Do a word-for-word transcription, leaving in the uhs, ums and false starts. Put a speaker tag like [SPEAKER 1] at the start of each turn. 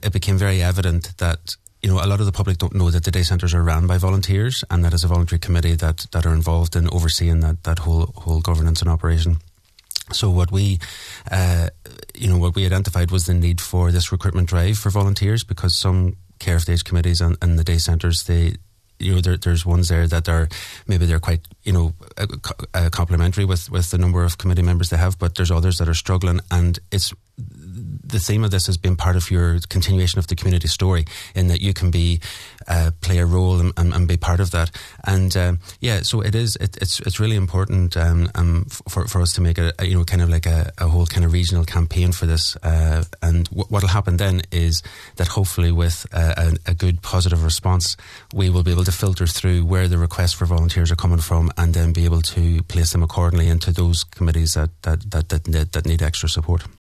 [SPEAKER 1] it became very evident that, you know, a lot of the public don't know that the day centres are run by volunteers, and that is a voluntary committee that, that are involved in overseeing that, that whole whole governance and operation. So what we, uh, you know, what we identified was the need for this recruitment drive for volunteers, because some care of the age committees and, and the day centres, they, you know, there, there's ones there that are, maybe they're quite, you know, uh, uh, complementary with, with the number of committee members they have, but there's others that are struggling, and it's, the theme of this has been part of your continuation of the community story, in that you can be uh, play a role and, and, and be part of that. And um, yeah, so it is. It, it's it's really important um, um, for for us to make a, a you know kind of like a, a whole kind of regional campaign for this. Uh, and w- what'll happen then is that hopefully with a, a, a good positive response, we will be able to filter through where the requests for volunteers are coming from, and then be able to place them accordingly into those committees that that that that, that need extra support.